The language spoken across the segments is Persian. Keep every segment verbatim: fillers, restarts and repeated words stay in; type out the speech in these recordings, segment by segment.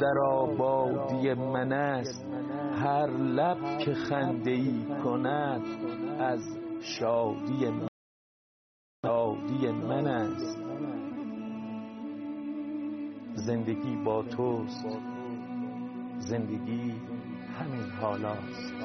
در آبادی من است، هر لب که خنده‌ای کند از شادی من, شادی من است. زندگی با توست، زندگی همین حالاست.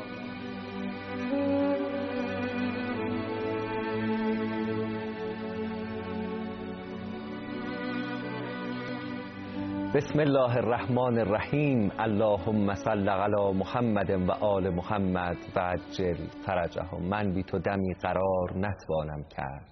بسم الله الرحمن الرحیم. اللهم صل علی محمد و آل محمد و عجل فرجهم. من بی تو دمی قرار نتوانم کرد،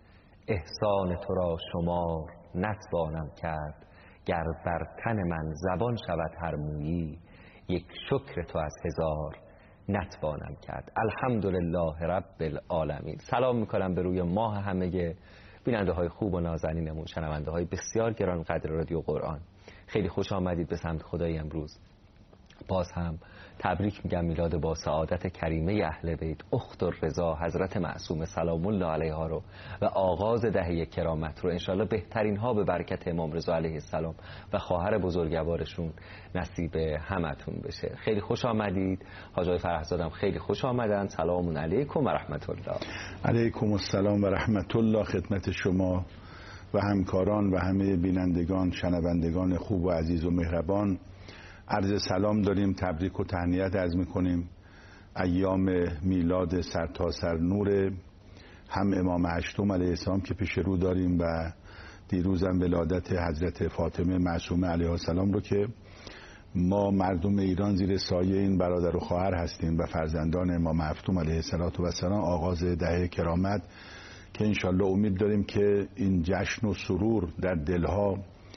احسان تو را شمار نتوانم کرد. گر بر تن من زبان شود هر مویی، یک شکر تو از هزار نتوانم کرد. الحمدلله رب العالمین. سلام میکنم به روی ماه همه بیننده های خوب و نازنینمون، شنونده های بسیار گران قدر رادیو قرآن. خیلی خوش آمدید به سمت خدای امروز. باز هم تبریک میگم میلاد با سعادت کریمه اهل بیت اخت الرضا حضرت معصومه سلام الله علیها رو و آغاز دهه کرامت رو انشالله بهترین ها به برکت امام رضا علیه السلام و خواهر بزرگوارشون نصیب همتون بشه. خیلی خوش آمدید. حاجی فرهزادم خیلی خوش آمدن. سلام علیکم و رحمت الله. علیکم السلام و رحمت الله خدمت شما و همکاران و همه بینندگان شنوندگان خوب و عزیز و مهربان. عرض سلام داریم، تبریک و تهنیت عرض میکنیم. ایام میلاد سرتاسر نور هم امام هشتم علیه السلام که پیش رو داریم و دیروزم ولادت حضرت فاطمه معصومه علیها السلام رو که ما مردم ایران زیر سایه این برادر و خواهر هستیم و فرزندان امام هفتم علیه السلام. آغاز دهه کرامت که انشالله امید داریم که این جشن و سرور در دلها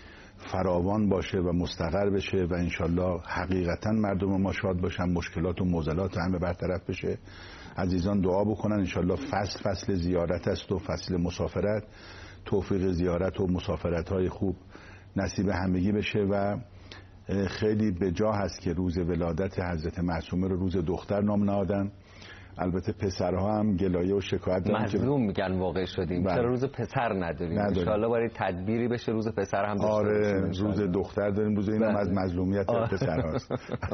فراوان باشه و مستقر بشه و انشالله حقیقتا مردم ما شاد باشن، مشکلات و معضلات همه برطرف بشه. عزیزان دعا بکنن انشالله. فصل فصل زیارت است و فصل مسافرت، توفیق زیارت و مسافرت های خوب نصیب همگی بشه و خیلی به جا هست که روز ولادت حضرت معصومه رو روز دختر نام نهادن. البته پسرها هم گلایه و شکایت دارن، مظلوم میگن واقع شدیم چرا روز پسر نداریم. ان شاءالله باید تدبیری بشه روز پسر هم داشته آره روز دختر داریم. روز اینم از مظلومیت پسرهاست.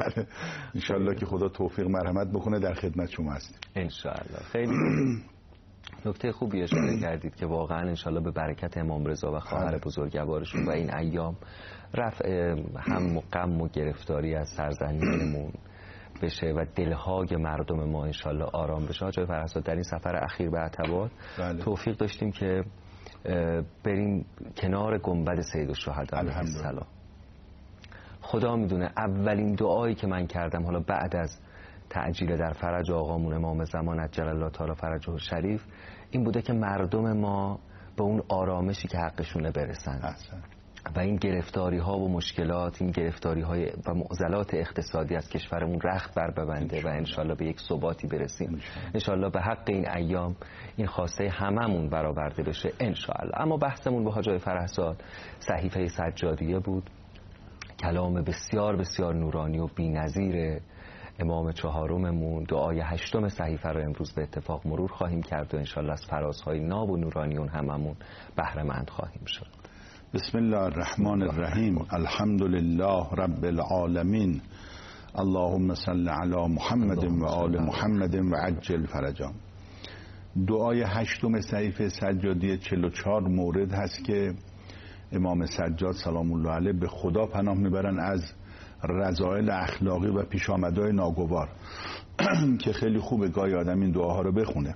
ان شاءالله که خدا توفیق مرحمت بکنه. در خدمت شما هستیم ان شاءالله. خیلی نکته خوبی اشاره کردید که واقعا ان شاءالله به برکت امام رضا و خواهر بزرگوارشون و این ایام رفع هم و غم و گرفتاری از سرزمینمون بشه و دلهای مردم ما انشالله آرام بشه. حاجی فرهزاد در این سفر اخیر به عتبات توفیق داشتیم که بریم کنار گنبد سیدالشهدا علیه السلام. خدا میدونه اولین دعایی که من کردم حالا بعد از تعجیل در فرج آقامون امام زمان عجل الله تعالی فرجه الشریف این بوده که مردم ما به اون آرامشی که حقشونه برسن احسن. و این گرفتاری ها و مشکلات، این گرفتاری های و معضلات اقتصادی از کشورمون رخت بر ببنده و انشالله به یک ثباتی برسیم. انشالله به حق این ایام این خواسته هممون برآورده بشه انشالله. اما بحثمون با حاجی فرهزاد صحیفه سجادیه بود. کلام بسیار بسیار نورانی و بی‌نظیر امام چهارممون. دعای هشتم صحیفه رو امروز به اتفاق مرور خواهیم کرد و انشالله از فرازهای ناب و نورانی اون هممون بهره مند خواهیم شد. بسم الله الرحمن الرحیم. الحمد لله رب العالمین. اللهم صل علی محمد و آل محمد و عجل فرجهم. دعای هشتم صحیفه سجادیه چهل و چهار مورد هست که امام سجاد سلام الله علیه به خدا پناه میبرن از رذایل اخلاقی و پیشامدهای ناگوار که خیلی خوبه گاهی آدم این دعاها رو بخونه.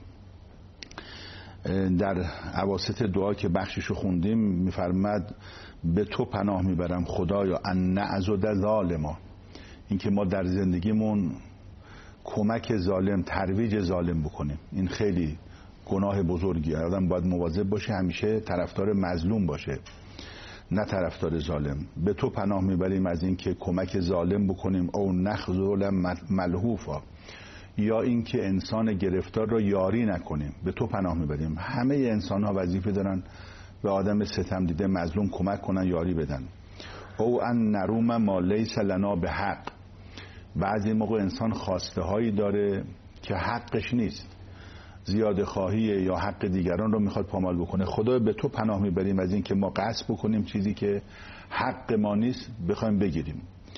در اواسط دعا که بخششو خوندیم میفرماد به تو پناه میبرم خدایا ان نعضد ظالما، این که ما در زندگیمون کمک ظالم، ترویج ظالم بکنیم. این خیلی گناه بزرگیه. آدم باید مواظب باشه همیشه طرفدار مظلوم باشه نه طرفدار ظالم. به تو پناه میبریم از این که کمک ظالم بکنیم او نخذل ملهوفا، یا اینکه انسان گرفتار را یاری نکنیم. به تو پناه میبریم. همه انسان ها وظیفه دارن به آدم ستم دیده مظلوم کمک کنن، یاری بدن. او ان نروم ما لیس لنا به حق. بعضی موقع انسان خواسته هایی داره که حقش نیست، زیاده خواهی یا حق دیگران رو میخواد پامال بکنه. خدا به تو پناه میبریم از این که ما قصد بکنیم چیزی که حق ما نیست بخوایم بگیریم.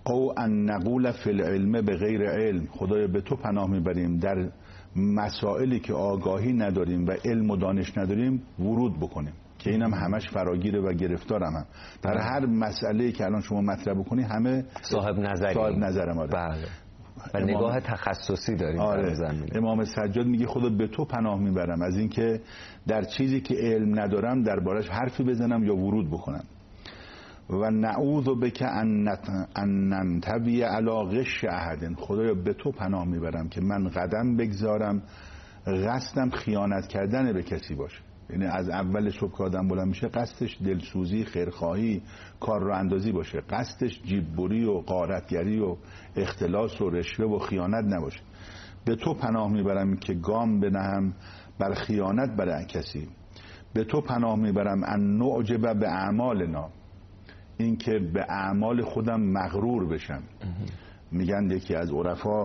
او ان نقول فی العلم به غیر علم، خدایا به تو پناه میبریم در مسائلی که آگاهی نداریم و علم و دانش نداریم ورود بکنیم، که اینم همش فراگیره و گرفتارم هم در هر مسئله‌ای که الان شما مطرح بکنی همه صاحب نظری صاحب نظرم. آره. بله. و نگاه تخصصی داریم. آره. زمینه. امام سجاد میگه خدا به تو پناه میبرم از اینکه در چیزی که علم ندارم دربارش حرفی بزنم یا ورود بکنم. و نعوذ بک ان ننطوی علی غش احد، خدایا به تو پناه میبرم که من قدم بگذارم قصدم خیانت کردن به کسی باشه. یعنی از اول صبح که آدم بلند میشه قصدش دلسوزی، خیرخواهی، کار رو اندازی باشه، قصدش جیببری و غارتگری و اختلاس و رشوه و خیانت نباشه. به تو پناه میبرم که گام بنهم بر خیانت بر کسی. به تو پناه میبرم ان نعجب به اعمالنا، این که به اعمال خودم مغرور بشم. میگن یکی از عرفا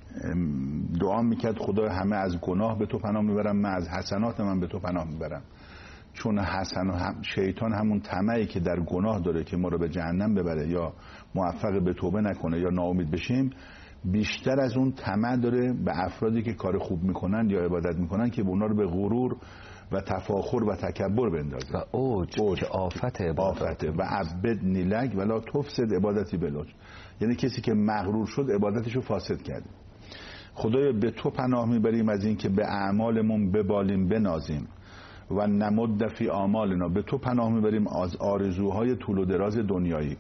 دعا میکرد خدا همه از گناه به تو پناه میبرم، من از حسنات من به تو پناه میبرم، چون حسن هم شیطان همون طمعی که در گناه داره که ما رو به جهنم ببره یا موفق به توبه نکنه یا ناامید بشیم، بیشتر از اون طمع داره به افرادی که کار خوب میکنن یا عبادت میکنن که اونا رو به غرور و تفاخر و تکبر بندازه و اوج که آفت عبادت و عبد نیلک ولا تفسد عبادتی بلوج، یعنی کسی که مغرور شد عبادتشو فاسد کرده. خدایا به تو پناه میبریم از این که به اعمالمون ببالیم بنازیم و نمد فی آمالنا، به تو پناه میبریم از آرزوهای طول و دراز دنیایی.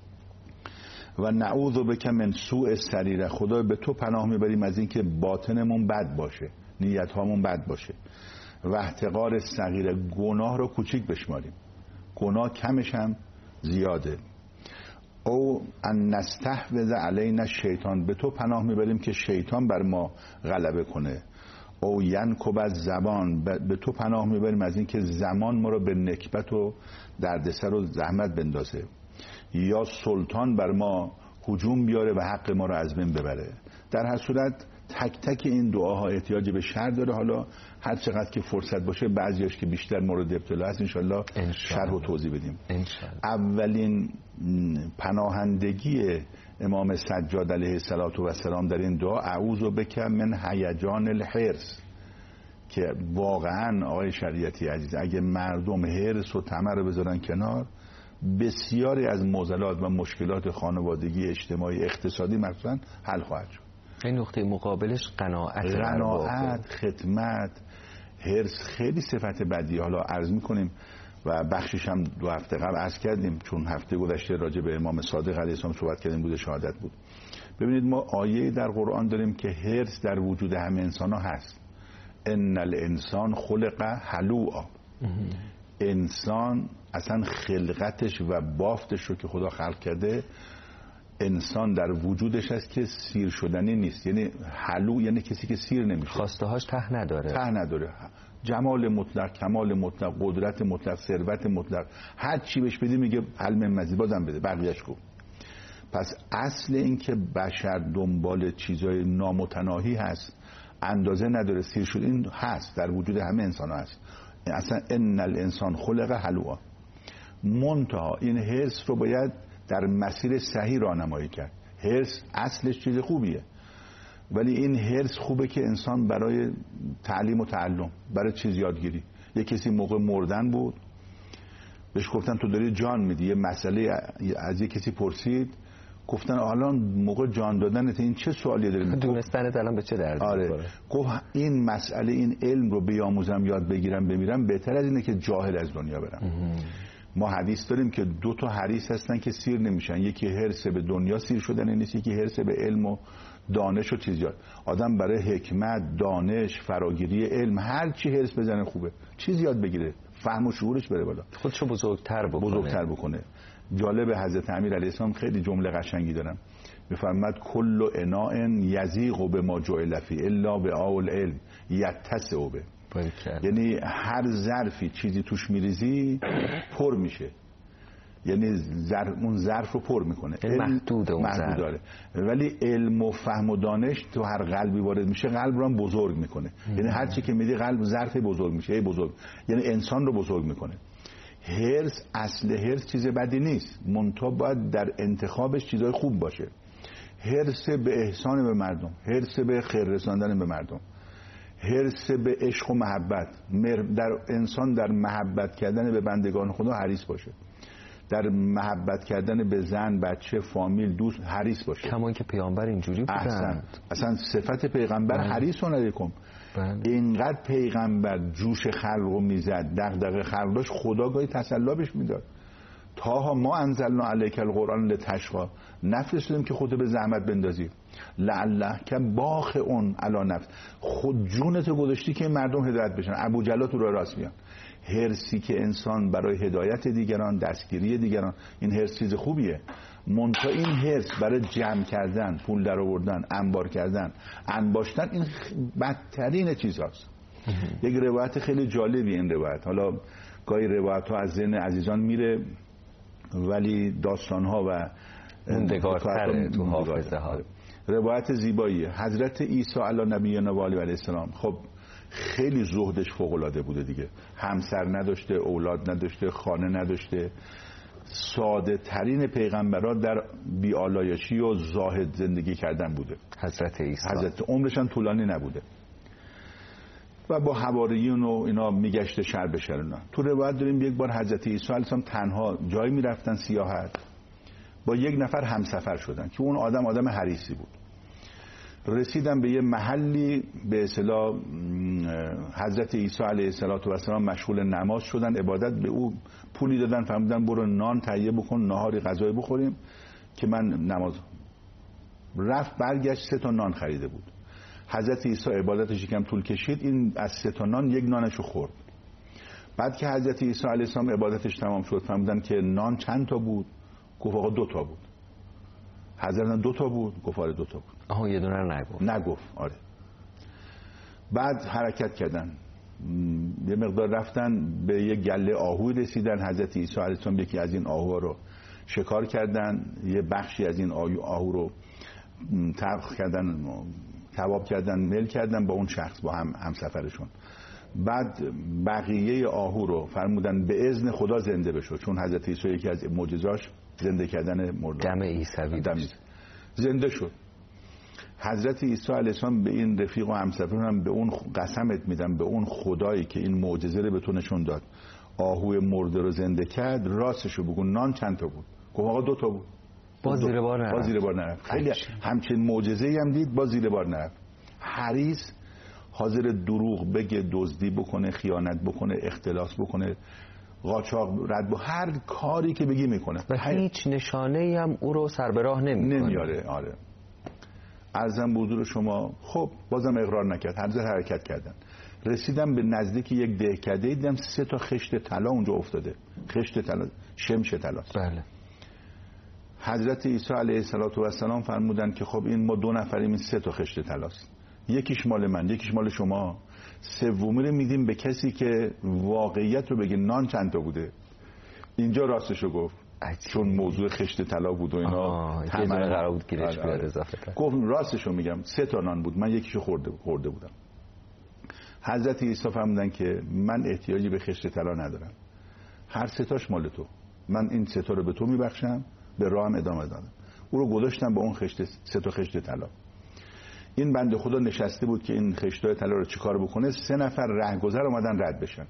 و نعوذ بک من سوء سریره، خدایا به تو پناه میبریم از این که باطنمون بد باشه، نیتهامون بد باشه. و احتقار صغیره، گناه رو کوچیک بشماریم، گناه کمش هم زیاده. او ان نستحوذ علینا شیطان، به تو پناه میبریم که شیطان بر ما غلبه کنه. او ینکب از زبان، به تو پناه میبریم از این که زمان ما رو به نکبت و دردسر و زحمت بندازه. یا سلطان بر ما هجوم بیاره و حق ما رو از بین ببره. در هر صورت تک تک این دعاها احتیاج به شرح داره. حالا هر چقدر که فرصت باشه بعضیاش که بیشتر مورد ابتلا هست انشالله شرح و توضیح بدیم. انشالله. اولین پناهندگی امام سجاد علیه السلام در این دعا اعوذ بک من هیجان الحرص، که واقعا آقای شریعتی عزیز اگه مردم حرص و طمع رو بذارن کنار، بسیاری از معضلات و مشکلات خانوادگی، اجتماعی، اقتصادی مثلا حل خواهد شد. این نقطه مقابلش قناعت، قناعت، خدمت. حرص خیلی صفت بدی، حالا عرض میکنیم و بخشش هم دو هفته قبل عرض کردیم، چون هفته گذشته راجع به امام صادق علیه السلام صحبت کردیم، بود شهادت بود. ببینید ما آیه در قرآن داریم که حرص در وجود همه انسان ها هست. ان الانسان خلق هلوعا، انسان اصلا خلقتش و بافتش رو که خدا خلق کرده، انسان در وجودش هست که سیر شدنی نیست. یعنی حلو یعنی کسی که سیر نمیشه، خواسته هاش ته نداره، ته نداره، جمال مطلق، کمال مطلق، قدرت مطلق، ثروت مطلق، هر چی بهش بدی میگه حل من مزید، بازم بده، بقیه‌اش خوب. پس اصل این که بشر دنبال چیزای نامتناهی هست، اندازه نداره، سیر شد، این هست در وجود همه انسان ها هست. اصلا ان الانسان خلق هلوعا. منتها این حرص رو باید در مسیر صحیح راهنمایی کرد. حرص اصلش چیز خوبیه، ولی این حرص خوبه که انسان برای تعلیم و تعلم، برای چیز یادگیری. یه کسی موقع مردن بود، بهش گفتن تو داری جان میدی، یه مسئله از یه کسی پرسید، گفتن الان موقع جان دادنت این چه سوالی داری؟ دونستنت الان به چه دردی آره. می‌خوره؟ گفت این مسئله، این علم رو بیاموزم، یاد بگیرم، بمیرم، بهتر از اینه که جاهل از دنیا برم. ما حدیث داریم که دو تا حریص هستن که سیر نمیشن، یکی حرص به دنیا سیر شدن نیست، یکی حرص به علم و دانش و چیزیات. آدم برای حکمت، دانش، فراگیری علم، هر چی حرص بزنه خوبه، چیز یاد بگیره، فهم و شعورش بره بالا، خودشو بزرگتر بکنه. بزرگتر بکنه. جالب، حضرت امیر علیه السلام خیلی جمله قشنگی دارن، میفرماد کل اناء یضیق بما جعل فیه الا وعاء العلم یتسع به. یعنی هر ظرفی چیزی توش میریزی پر میشه، یعنی ظرف اون ظرف رو پر میکنه، محدود اون ظرف داره. ولی علم و فهم و دانش تو هر قلبی وارد میشه، قلب رو هم بزرگ میکنه. یعنی هر چی که میدی قلب ظرف بزرگ میشه، بزرگ، یعنی انسان رو بزرگ میکنه. هرس، اصل هرس چیز بدی نیست، منتها باید در انتخابش چیزای خوب باشه. هرس به احسان به مردم، هرس به خیر رساندن به مردم، هرس به عشق و محبت، در انسان در محبت کردن به بندگان خدا حریص باشه، در محبت کردن به زن، بچه، فامیل، دوست حریص باشه. کما که پیامبر اینجوری بودن. احسن. اصلا صفت پیغمبر حریص علیکم. اینقدر پیغمبر جوش خلق رو میزد، دغدغه خلق داشت، خدا گاهی تسلی بهش میداد. تاها ما انزلنا علیک القرآن لتشقی، نفرستادیم که خودت به زحمت بندازی. لعله که باخ اون علی نفس، خود جونت گذاشتی که مردم هدایت بشن، ابو جلا تو راه راست بیان. هرسی که انسان برای هدایت دیگران، دستگیری دیگران، این هرس چیز خوبیه. منتها این هرس برای جمع کردن، پول در آوردن، انبار کردن، انباشتن، این بدترین چیزاست. یک روایت خیلی جالبی این روایت، حالا گاهی روایت ها از ذهن عزیزان میره ولی داستان ها و موندگارتره تو حافظه ها. روایت زیباییه. حضرت عیسی علی نبینا و آله علیه السلام خب خیلی زهدش فوق العاده بوده دیگه، همسر نداشته، اولاد نداشته، خانه نداشته، ساده ترین پیغمبرها در بی‌آلایشی و زاهد زندگی کردن بوده. حضرت عیسی حضرت عمرش هم طولانی نبوده و با حواریون و اینا میگشته شهر به شهر. اینا تو روایت داریم یک بار حضرت عیسی علیه السلام تنها جایی میرفتن سیاحت، با یک نفر همسفر شدن که اون آدم آدم حریصی بود. رسیدن به یه محلی به اصطلاح حضرت عیسی علیه السلام مشغول نماز شدن، عبادت، به او پولی دادن، فرمودن برو نان تهیه بکن، ناهاری غذایی بخوریم که من نماز. رفت برگشت سه تا نان خریده بود. حضرت عیسی عبادتش یکم طول کشید، این از سه تا نان یک نانشو خورد. بعد که حضرت عیسی علیه السلام عبادتش تمام شد، فرمودن که نان چند تا بود؟ گفت آقا دو تا بود. حضرت دو تا بود؟ گفت آره دو تا بود. آها یه دونه رو نگفت. نگفت آره. بعد حرکت کردن، یه مقدار رفتن به یه گله آهوی رسیدن. حضرت عیسی علیه السلام یکی از این آهوها رو شکار کردن، یه بخشی از این آهو رو طبخ کردن، کباب کردن، میل کردن با اون شخص، با هم همسفرشون. بعد بقیه آهو رو فرمودن به اذن خدا زنده بشو، چون حضرت عیسی یکی از معجزاش زنده کردن مردگان، دم عیسوی داشت، زنده شد. حضرت عیسی علیه السلام به این رفیق و همسفرون هم به اون قسمت میدم، به اون خدایی که این معجزه رو به تو نشون داد، آهوی مرده رو زنده کرد، راستشو بگو نان چند تا بود؟ گفت آقا دو تا بود. باز زیر بار نرفت. باز زیر بار نرفت. خیلی همچین معجزه‌ای هم دید، باز زیر بار نرفت. حریص، حاضر دروغ بگه، دزدی بکنه، خیانت بکنه، اختلاس بکنه، قاچاق رد با هر کاری که بگی میکنه و هیچ نشانه‌ای هم او رو سر به راه نمیکنه. نمیاره. آره. عرضم به حضور شما، خب بازم اقرار نکرد، هر ذره حرکت کردن. رسیدم به نزدیک یک دهکده، دیدم سه تا خشت طلا اونجا افتاده. خشت طلا، شمش طلا. بله. حضرت عیسی علیه السلام فرمودن که خب این ما دو نفریم، این سه تا خشت طلاست، یکیش مال من، یکیش مال شما، سومی رو میدیم به کسی که واقعیت رو بگه نان چند تا بوده. اینجا راستشو گفت، چون موضوع خشت طلا بود و اینا همه قرار بود گیرش بیاد اضافه کرد. گفت راستشو میگم سه تا نان بود، من یکیشو خورده خورده بودم. حضرت عیسی فرمودن که من احتیاجی به خشت طلا ندارم، هر سه تاش مال تو، من این سه تا رو به تو میبخشم، به راهم ادامه دادم. او رو گذاشتم به اون خشت، سه تا خشت طلا. این بنده خدا نشسته بود که این خشتای طلا رو چیکار بکنه. سه نفر رهگذر اومدن رد بشن،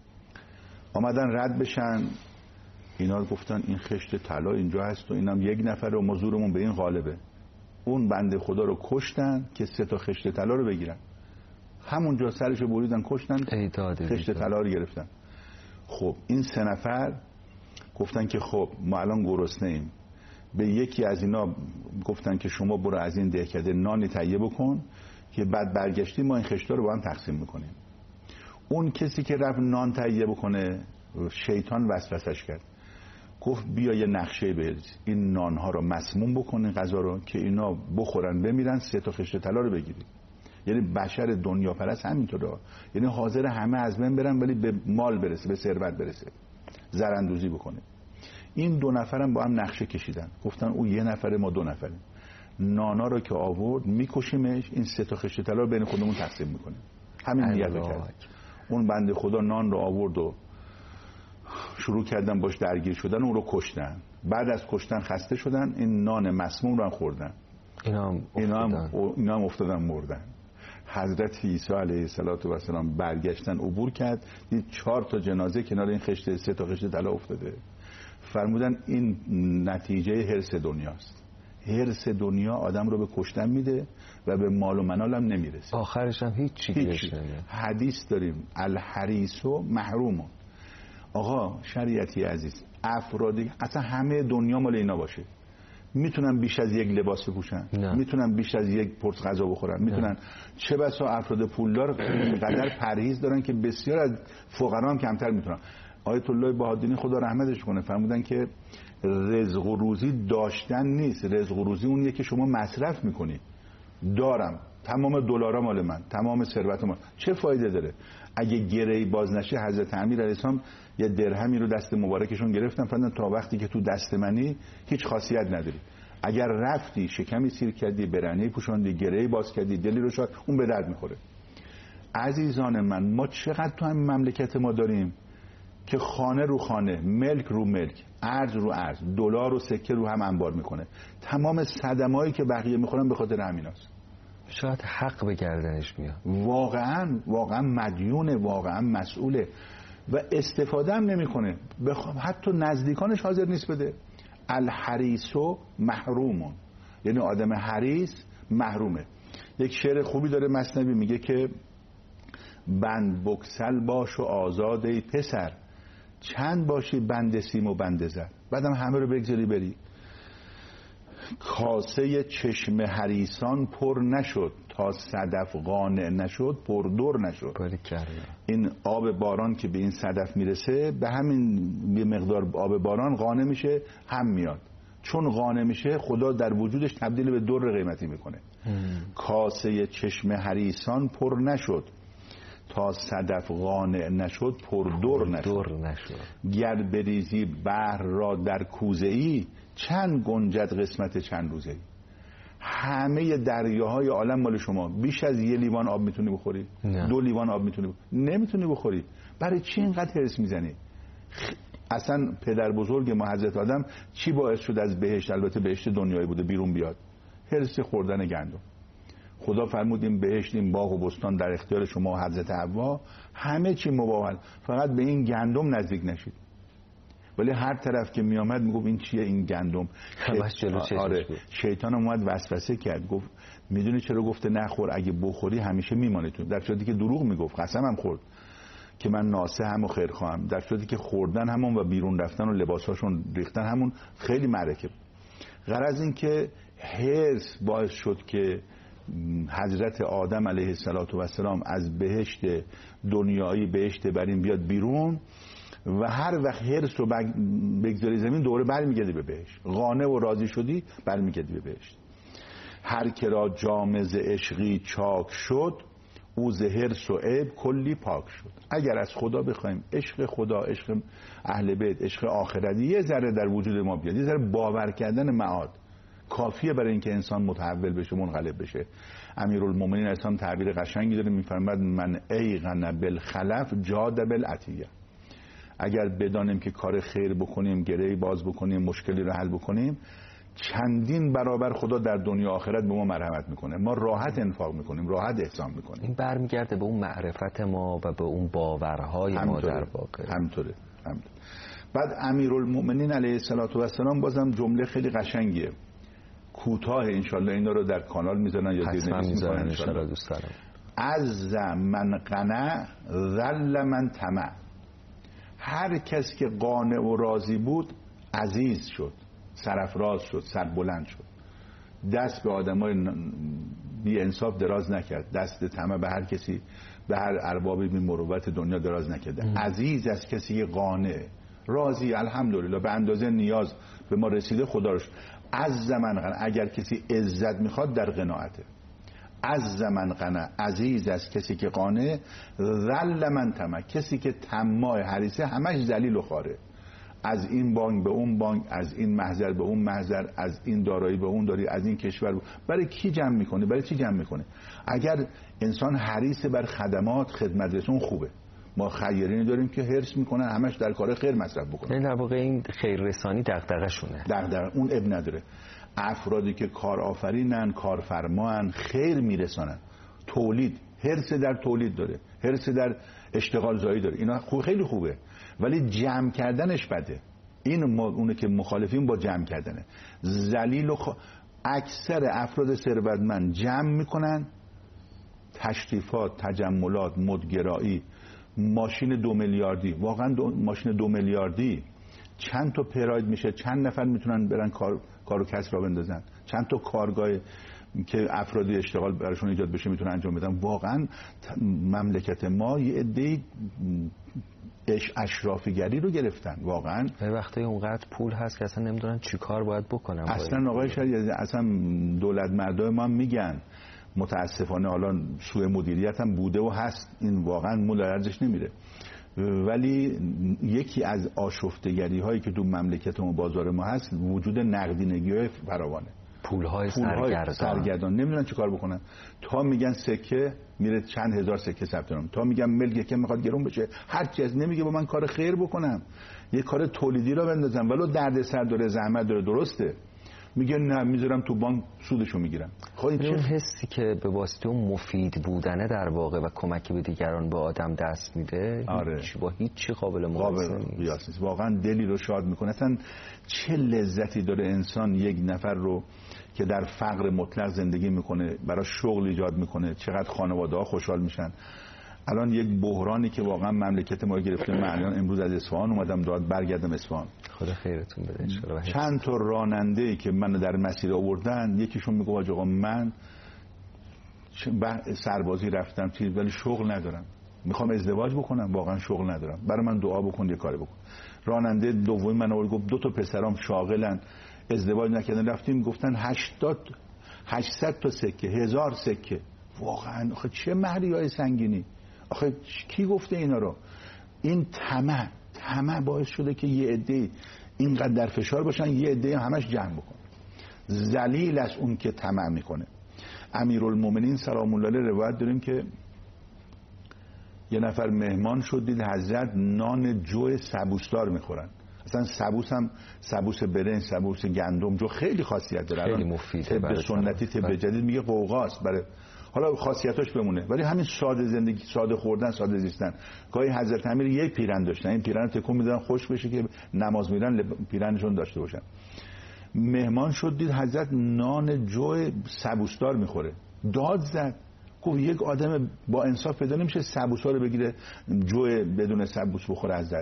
اومدن رد بشن. اینا گفتن این خشت طلا اینجا هست و اینم یک نفر و ما زورمون به این غالبه. اون بنده خدا رو کشتن که سه تا خشت طلا رو بگیرن. همونجا سرشو بریدن کشتن، خشت طلا رو گرفتن. خب این سه نفر گفتن که خب ما الان گرسنه ایم. به یکی از اینا گفتن که شما برو از این دهکده نانی تهیه بکن که بعد برگشتی ما این خشتا رو با هم تقسیم میکنیم. اون کسی که رفت نان تهیه بکنه، شیطان وسوسش کرد، گفت بیا یه نقشه بریز، این نانها رو مسموم بکنه غذا رو که اینا بخورن بمیرن، سه تا خشت طلا رو بگیری. یعنی بشر دنیا پرست همینطوره، یعنی حاضر همه از بین برن ولی به مال برسه، به ثروت برسه، زرندوزی بکنه. این دو نفرم با هم نقشه کشیدن، گفتن او یه نفره ما دو نفریم، نانا رو که آورد میکشیمش، این سه تا خشت طلا رو بین خودمون تقسیم میکنیم. همین نیت رو کرد. اون بنده خدا نان رو آورد و شروع کردن باش درگیر شدن، اون رو کشتن. بعد از کشتن خسته شدن، این نان مسموم رو هم خوردن، اینا هم اینا هم, اینا هم افتادن مردن. حضرت عیسی علیه السلام برگشتن، عبور کرد، دید چهار تا جنازه کنار این خشت، سه تا خشت طلا افتاده. فرمودن این نتیجه حرص دنیاست. حرص دنیا آدم رو به کشتن میده و به مال و منال هم نمیرسه، آخرش هم هیچ چی گیرش نمیاد. حدیث داریم الحریص محروم. آقا شریعتی عزیز، افرادی اصلا همه دنیا مال اینا باشه، میتونن بیش از یک لباس بپوشن، میتونن بیش از یک پرس غذا بخورن، میتونن نه. چه بسا افراد پولدار قدر پرهیز دارن که بسیار از فقرا هم کمتر میتونن. آیت الله بهادینی خدا رحمتش کنه فرمودن که رزق و روزی داشتن نیست، رزق و روزی اونیه که شما مصرف میکنی. دارم، تمام دلارا مال من، تمام ثروت من، چه فایده داره؟ اگه گره‌ای باز نشه، حضرت امیر علیه السلام یه درهمی رو دست مبارکشون گرفتن، فرمودن تا وقتی که تو دست منی هیچ خاصیت نداری. اگر رفتی شکمی سیر کردی، برهنه‌ای پوشوندی، گره‌ای باز کردی، دلی رو شاد، اون به درد میخوره. عزیزان من، ما چقدر تو هم مملکت ما داریم که خانه رو خانه، ملک رو ملک، ارز رو ارز، دلار و سکه رو هم انبار میکنه. تمام صدمه‌ای که بقیه میخورن به خاطر همیناست. شاید حق به گردنش میاد. واقعا واقعا مدیونه، واقعا مسئوله و استفاده هم نمیکنه. بخوام حتی نزدیکانش حاضر نیست بده. الحریص محرومون، یعنی آدم حریص محرومه. یک شعر خوبی داره مثنوی، میگه که بند بکسل باش و آزاده پسر، چند باشی بند سیم و بند زر. بعدم همه رو بگذاری بری. کاسه چشم حریصان پر نشد، تا صدف قانع نشد پردر نشد. این آب باران که به این صدف میرسه، به همین به مقدار آب باران قانع میشه، هم میاد. چون قانع میشه، خدا در وجودش تبدیل به در قیمتی میکنه. کاسه چشم حریصان پر نشد، تا صدف قانع نشد پردر نشد. نشد. گر بریزی بحر را در کوزه ای، چند گنجد قسمت چند روزه ای. همه دریاهای عالم مال شما. بیش از یه لیوان آب میتونی بخوری؟ نه. دو لیوان آب میتونی بخوری؟ نمیتونی بخوری. برای چی اینقدر حرص میزنی؟ اصلا پدر بزرگ ما حضرت آدم چی باعث شد از بهشت، البته بهشت دنیایی بوده، بیرون بیاد؟ حرص خوردن گندم. خدا فرمود این بهشت، این باغ و بستان در اختیار شما و حضرت حوا، همه چی مباح، فقط به این گندم نزدیک نشید. ولی هر طرف که می آمد میگفت این چیه این گندم؟ آره. شیطان اومد وسوسه کرد، گفت میدونی چرا گفته نخور؟ اگه بخوری همیشه میمانی تو. در صورتی که دروغ میگفت، قسم هم خورد که من ناسه هم و خیر خواهم، در صورتی که خوردن همون و بیرون رفتن و لباساشون ریختن همون خیلی معرکه. غرض این که حرص باعث شد که حضرت آدم علیه السلام از بهشت دنیایی، بهشت برین، بیاد بیرون و هر وقت حرص رو بگذاری زمین، دوره برمیگردی به بهشت. قانع و راضی شدی، برمیگردی به بهشت. هر که را جام ز عشقی چاک شد، او ز حرص و عیب کلی پاک شد. اگر از خدا بخوایم، عشق خدا، عشق اهل بیت، عشق آخرتی یه ذره در وجود ما بیاد، یه ذره باور کردن معاد کافیه برای اینکه انسان متحول بشه، منقلب بشه. امیرالمومنین اسلام تعبیر قشنگی داره، میفرماد من ایقن بالخلف جاد بالعطیه. اگر بدانیم که کار خیر بکنیم، گرهی باز بکنیم، مشکلی رو حل بکنیم، چندین برابر خدا در دنیا آخرت به ما مرحمت میکنه. ما راحت انفاق میکنیم، راحت احسان میکنیم. این برمیگرده به اون معرفت ما و به اون باورهای ما در واقع. همطوره. همطوره. بعد امیرالمومنین علیه السلام بازم جمله خیلی قشنگیه، کوتاه، انشالله اینا رو در کانال میذارن یا حتما میذارن انشالله دوست دارم. از من قنع ذل من طمع. هر کس که قانع و راضی بود عزیز شد، سرافراز شد، سربلند شد. دست به آدمای بی انصاف دراز نکرد، دست طمع به هر کسی، به هر ارباب بی مروت دنیا دراز نکرد. عزیز از کسی که قانع، راضی، الحمدلله به اندازه نیاز به ما رسیده، خدا روش. از زمن قنع، اگر کسی عزت میخواد در قناعته. از زمن قنع، عزیز از کسی که قانع، ذل من طمع، کسی که طماع حریصه، همش ذلیل و خواره. از این بانک به اون بانک، از این محضر به اون محضر، از این دارایی به اون داری، از این کشور به... برای کی جمع میکنه؟ برای چی جمع میکنه؟ اگر انسان حریص بر خدمات، خدمت رسون، خوبه. ما خیرینی داریم که حرص میکنن همش در کار خیر مصرف بکنن. این در واقع این خیررسانی دغدغه شونه. دغدغه اون اب نداره. افرادی که کارآفرینن، کارفرمان، خیر میرسانن، تولید، حرص در تولید داره، حرص در اشتغال زایی داره، اینا خوب، خیلی خوبه، ولی جمع کردنش بده. این ما اونه که مخالفین با جمع کردنه. ذلیل و خ... اکثر افراد ثروتمند جمع میکنن، تشریفات، تجملات، مدگرایی، ماشین دو میلیاردی، واقعا دو... ماشین دو میلیاردی چند تا پراید میشه، چند نفر میتونن برن کار کار و کسب را بندازن، چند تا کارگاه که افرادی اشتغال براشون ایجاد بشه میتونن انجام بدن. واقعا مملکت ما یه عده اشرافیگری رو گرفتن. واقعا به وقتی اونقدر پول هست که اصلا نمیدونن چی کار باید بکنن. اصلا آقای شریعتی، اصلا دولت مردای ما میگن متاسفانه حالا سوء مدیریت هم بوده و هست، این واقعا مول ارزش نمیره، ولی یکی از آشفتگری هایی که تو مملکت ما بازار ما هست وجود نقدینگی های فراوانه، پولهای سرگردان. سرگردان نمیدونن چه کار بکنن. تا میگن سکه میره چند هزار سکه ثبت نام، تا میگن ملک که میخواد گرون بشه، هر چیز نمیگه با من کار خیر بکنم، یه کار تولیدی را بندازم ولو دردسر داره، زحمت داره، درسته، میگن نه میذارم تو بانک سودشو میگیرم. خب این اون حسی که به واسطه اون مفید بودنه در واقع و کمک به دیگران به آدم دست میده، آره. هیچ با هیچ چی قابل مقایسه نیست. واقعا دلی رو شاد میکنه. اصلا چه لذتی داره انسان یک نفر رو که در فقر مطلق زندگی میکنه برای شغل ایجاد میکنه، چقدر خانواده ها خوشحال میشن. الان یک بحرانی که واقعا مملکت ما گرفته، من الان امروز از اصفهان اومدم داد برگردم اصفهان، خدا خیرتون بده ان شاء الله. چند تا راننده‌ای که منو در مسیر آوردن، یکیشون میگه آقا من سربازی رفتم چیز ولی شغل ندارم، میخوام ازدواج بکنم، واقعا شغل ندارم، برای من دعا بکن یه کاری بکن. راننده دومی من آورد گفت دو تا پسرام شاغلن ازدواج نکردن، رفتیم گفتن هشتاد هشتصد تا سکه، هزار سکه. واقعا آخه چه مهریای سنگینی، آخه کی گفته اینا رو؟ این طمع طمع باعث شده که یه عده اینقدر در فشار باشن، یه عده همش جمع بکنن. ذلیل از اون که طمع میکنه. امیرالمومنین سلام الله علیه روایت داریم که یه نفر مهمان شد، دید حضرت نان جو سبوسدار میخورن. اصلا سبوس هم سبوس برنج، سبوس گندم جو خیلی خاصیت داره، خیلی مفیده. طب سنتی طب جدید میگه قوقاست، برای حالا خاصیتاش بمونه، ولی همین ساده زندگی، ساده خوردن، ساده زیستن. گاهی حضرت امیر یک پیرن داشتن، این پیرن تکون میدادن خوش بشه که نماز میرن پیرنشون داشته باشن. مهمان شد دید حضرت نان جو سبوسدار میخوره، داد زد، گفت یک آدم با انصاف پیدا نمیشه سبوسا رو بگیره جو بدون سبوس بخوره حضرت.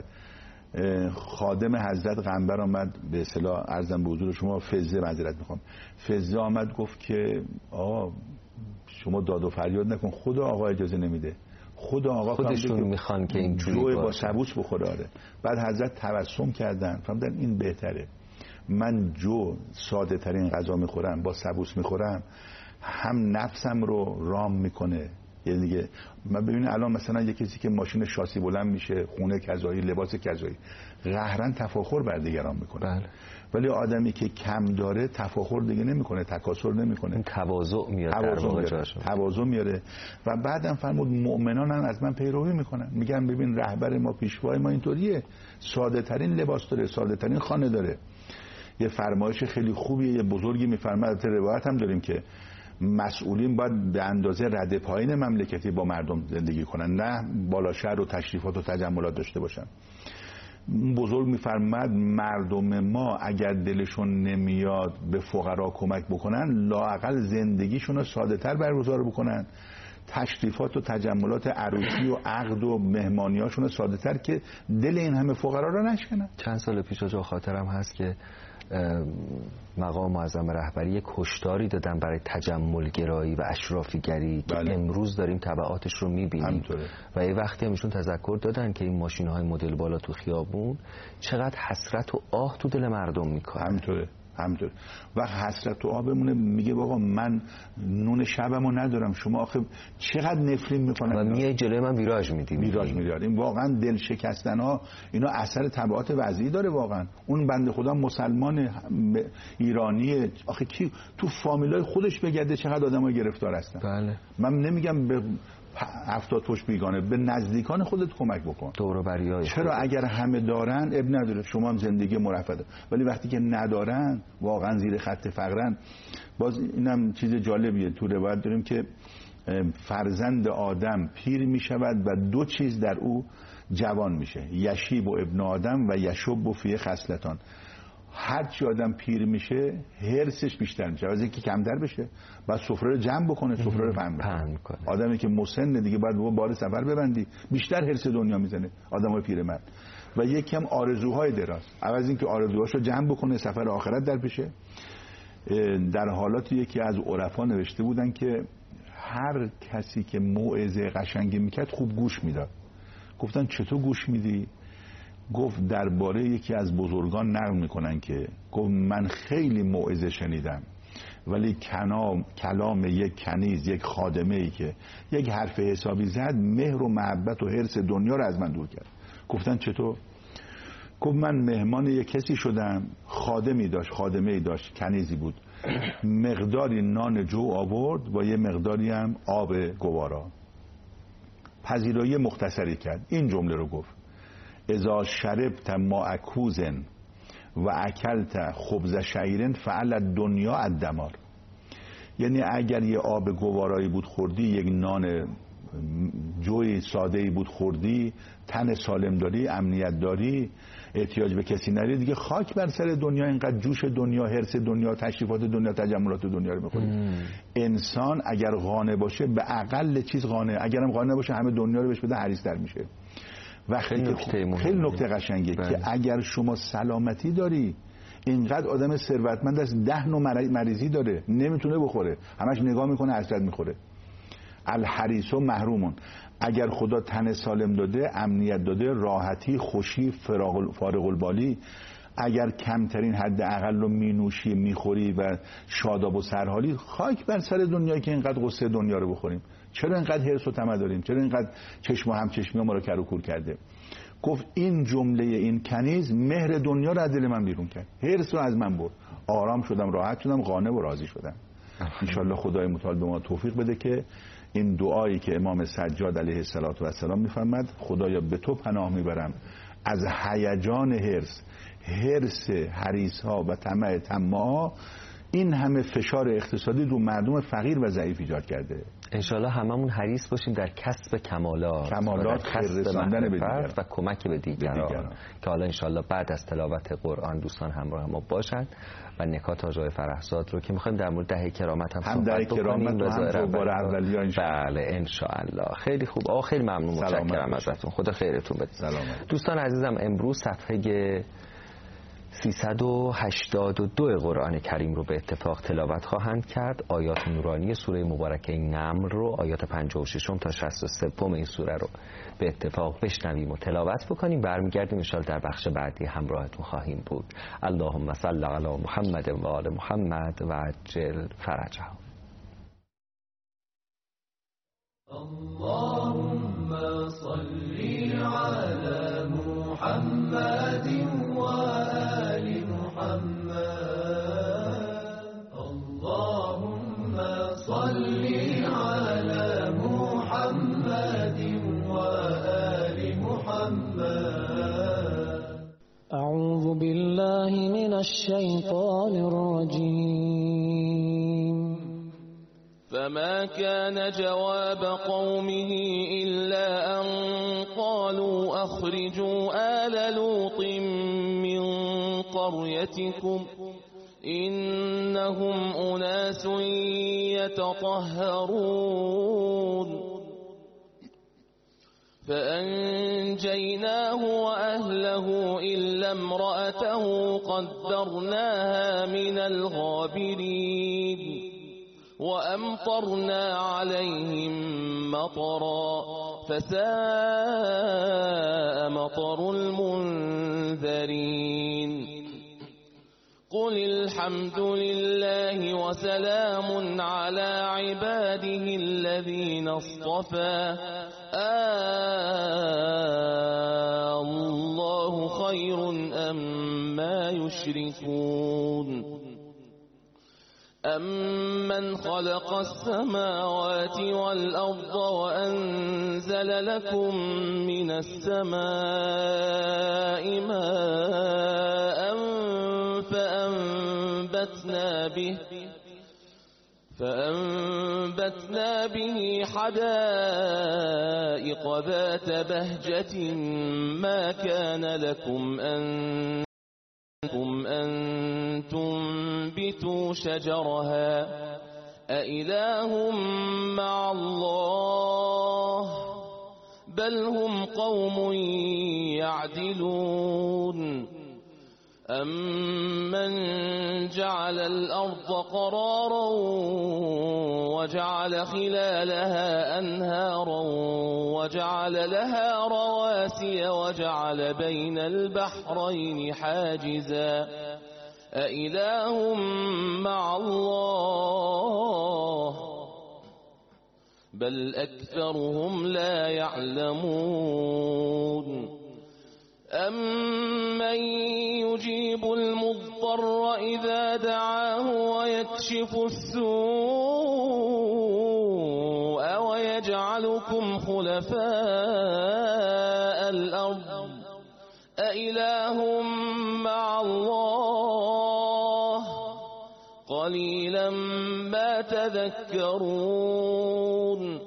خادم حضرت قنبر آمد، به اصطلاح عرضم به حضور شما فزه معذرت میخوام، فزه آمد گفت که آقا شما داد و فریاد نکن، خدا آقا اجازه نمیده، خدا آقا خودشون میخوان که این جوی با سبوس بخوره. آره. بعد حضرت تبسم کردن، فهمیدن این بهتره، من جو ساده ترین غذا میخورم، با سبوس میخورم، هم نفسم رو رام میکنه. یعنی دیگه من ببینید الان مثلا یه کسی که ماشین شاسی بلند میشه، خونه کذایی، لباس کذایی، قهرن تفاخر بر دیگران میکنه. بله. ولی آدمی که کم داره تفاخر دیگه نمیکنه، تکاسل نمیکنه، تواضع میاره، تواضع میاره. تواضع میاره. و بعدم فرمود مؤمنان هم از من پیروی میکنن، میگن ببین رهبر ما، پیشوای ما اینطوریه، ساده ترین لباس داره، ساده ترین خانه داره. یه فرمایش خیلی خوبیه، یه بزرگی میفرماد، روایت هم داریم که مسئولین باید به اندازه رده پایین مملکتی با مردم زندگی کنن، نه بالا شهر و تشریفات و تجملات داشته باشن. بزرگ میفرماد مردم ما اگر دلشون نمیاد به فقرا کمک بکنن، لااقل زندگیشون رو ساده تر برگزار بکنن، تشریفات و تجملات عروسی و عقد و مهمانیاشون رو ساده تر که دل این همه فقرا رو نشکنن. چند سال پیش آجا خاطرم هست که مقام معظم رهبری یک هشداری دادن برای تجمل گرایی و اشرافی گری که بله. امروز داریم تبعاتش رو میبینیم و یه وقتی هم ایشون تذکر دادن که این ماشین های مدل بالا تو خیابون چقدر حسرت و آه تو دل مردم میکنه. همینطوره همینطور. و حسرت و آه بمونه، میگه بابا من نون شبمو ندارم، شما آخه چقدر نفرین میکنن و میای جلوی من ویراژ میدی ویراژ میدی. این واقعا دل شکستن ها، اینا اثر تبعات وضعی داره. واقعا اون بنده خدا مسلمان ایرانی، آخه کی تو فامیلای خودش بگرده چقدر آدمای گرفتار هستن. بله. من نمیگم به هفتاد پشت بیگانه. به نزدیکان خودت کمک بکن. دور و بریای چرا خودت. اگر همه دارن اب نداره، شما هم زندگی مرفه دار. ولی وقتی که ندارن واقعا زیر خط فقرن. باز اینم چیز جالبیه، تو روایت داریم که فرزند آدم پیر می شود و دو چیز در او جوان میشه، یشیب و ابن آدم و یشب و فیه خصلتان. هر چی آدم پیر میشه هرسش بیشتر میشه، از اینکه کمتر بشه بعد سفره رو جمع بکنه، سفره رو پهن کنه. آدمی که مسن دیگه باید با بار سفر ببندی، بیشتر هرس دنیا میزنه آدمای پیرمرد. و یکم آرزوهای دراز، عوض اینکه آرزوهاشو جمع بکنه سفر آخرت در پیشه. در حالات یکی از عرفا نوشته بودن که هر کسی که موعظه قشنگی میکرد خوب گوش میداد. گفتن چطور گوش میدی؟ گفت درباره یکی از بزرگان نقل میکنن که گفت من خیلی موعظه شنیدم ولی کلام کلام یک کنیز، یک خادمه ای که یک حرف حسابی زد، مهر و محبت و حرص دنیا رو از من دور کرد. گفتن چطور؟ گفت من مهمان یک کسی شدم، خادمی داشت، خادمه ای داشت، کنیزی بود، مقداری نان جو آورد با یه مقداری هم آب گوارا. پذیرایی مختصری کرد، این جمله رو گفت: اذا شربت ما اکوزن و اکلت خبز شعیرن فعل دنیا الدمار. یعنی اگر یه آب گوارایی بود خوردی، یک نان جوی ساده‌ای بود خوردی، تن سالم داری، امنیت داری، احتیاج به کسی نداری، دیگه خاک بر سر دنیا. اینقدر جوش دنیا، حرص دنیا، تشریفات دنیا، تجملات دنیا رو می‌خوری. انسان اگر قانع باشه به اقل چیز قانع، اگرم قانع نباشه همه دنیا رو بهش بده حریص‌تر میشه. وقتی که خیلی نکته قشنگه که اگر شما سلامتی داری، اینقدر آدم ثروتمند است ده نوع مریضی داره نمیتونه بخوره، همش نگاه میکنه حسرت میخوره. الحریص و محرومون. اگر خدا تن سالم داده، امنیت داده، راحتی، خوشی، فارغ البالی، اگر کمترین حد اقل رو مینوشی، میخوری و شاداب و سرحالی، خاک بر سر دنیایی که اینقدر قصه دنیا رو بخوریم. چرا اینقدر حرص و طمع داریم؟ چرا اینقدر چشم و همچشمی ما رو کر و کور کرده؟ گفت این جمله این کنیز مهر دنیا رو از دل من بیرون کرد، حرص رو از من برد، آرام شدم، راحت شدم، قانع و راضی شدم. ان شاءالله خدای متعال به ما توفیق بده که این دعایی که امام سجاد علیه السلام میفرماد: خدایا به تو پناه میبرم از هیجان حرص، حرص حریص ها و طمع طماعا، این همه فشار اقتصادی رو مردم فقیر و ضعیف ایجاد کرده. انشالله هممون حریص باشیم در کسب کمالات، کمالات، خیر رساندن به دیگران و کمک به دیگران, دیگران. که حالا انشالله بعد از تلاوت قرآن دوستان همراه ما باشن و نکات آقای فرحزاد رو که میخوایم در مورد دهه کرامت هم, هم صحبت بکنیم و هم دوباره اولیه انشالله. بله انشالله. خیلی خوب. آقا خیلی ممنون، متشکرم ازتون. خدا خیرتون بده. سلامت. دوستان عزیزم، امروز صفحه سیصد و هشتاد و دو قرآن کریم رو به اتفاق تلاوت خواهند کرد. آیات نورانی سوره مبارکه نمل رو، آیات پنجاه و شش تا شصت و سه این سوره رو به اتفاق بشنویم و تلاوت بکنیم. برمیگردیم ان شاءالله در بخش بعدی همراهتون خواهیم بود. اللهم صل علی محمد و آل محمد و عجل فرجهم. اللهم صل على محمد وآل محمد. اللهم صل على محمد وآل محمد. أعوذ بالله من الشيطان الرجيم. فما كان جواب قومه إلا أن قالوا أخرجوا آل لوط من قريتكم إنهم أناس يتطهرون فأنجيناه وأهله إلا امرأته قدرناها من الغابرين وأمطرنا عليهم مطرا فساء مطر المنذرين. قل الحمد لله وسلام على عباده الذين اصطفى آه الله خير أم ما يشركون. أَمَّنْ خَلَقَ السَّمَاوَاتِ وَالْأَرْضَ وَأَنزَلَ لَكُم مِّنَ السَّمَاءِ مَاءً فَأَنبَتْنَا بِهِ فأنبتنا به حدائق ذات بهجة ما كان لكم أن أن تنبتوا شجرها أإله مع الله بل هم قوم يعدلون أَمَّنْ جَعَلَ الْأَرْضَ قَرَارًا وَجَعَلَ خِلَالَهَا أَنْهَارًا وَجَعَلَ لَهَا رَوَاسِيَ وَجَعَلَ بَيْنَ الْبَحْرَيْنِ حَاجِزًا أَإِلَٰهٌ مَّعَ اللَّهِ بَلْ أَكْثَرُهُمْ لَا يَعْلَمُونَ أَمَّن يُجِيبُ الْمُضْطَرَّ إِذَا دَعَاهُ وَيَكْشِفُ السُّوءَ وَيَجْعَلُكُمْ خُلَفَاءَ الْأَرْضِ أَإِلَٰهٌ مَّعَ اللَّهِ قَلِيلًا مَّا تَذَكَّرُونَ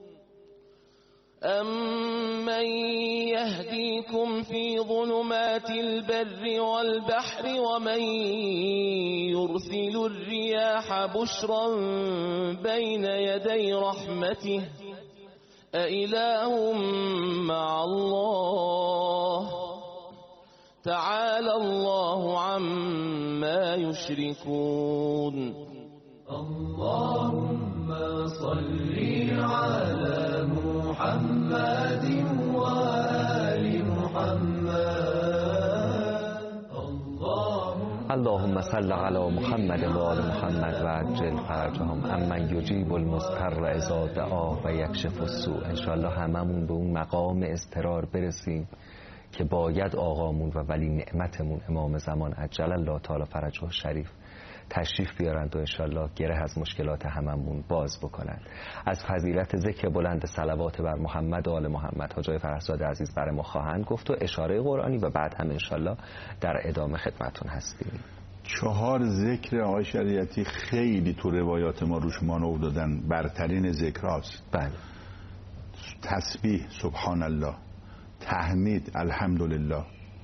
أَمَّن يَهْدِيكُمْ فِي ظُلُمَاتِ الْبَرِّ وَالْبَحْرِ وَمَن يُرْسِلُ الرِّيَاحَ بُشْرًا بَيْنَ يَدَيْ رَحْمَتِهِ أَإِلَٰهٌ مَّعَ اللَّهِ تَعَالَى اللَّهُ عَمَّا يُشْرِكُونَ اللهم صل على محمد وآل محمد اللهم صل على محمد وآل محمد وعجل فرجهم. امن یجیب المضطر اذا دعاه و یکشف السوء. انشاءالله هممون به اون مقام اضطرار برسیم که باید آقامون و ولی نعمتمون امام زمان عجل الله تعالی فرجه شریف تشریف بیارند و انشالله گره از مشکلات هممون باز بکنند. از فضیلت ذکر بلند صلوات بر محمد و آل محمد حاجی فرهزاد عزیز برای ما خواهند گفت و اشاره قرآنی و بعد هم انشالله در ادامه خدمتون هستیم. چهار ذکر آقای شریعتی خیلی تو روایات ما روش مانور دادن، برترین ذکرهاست. بله. تسبیح سبحان الله، تحمید الحمدلله،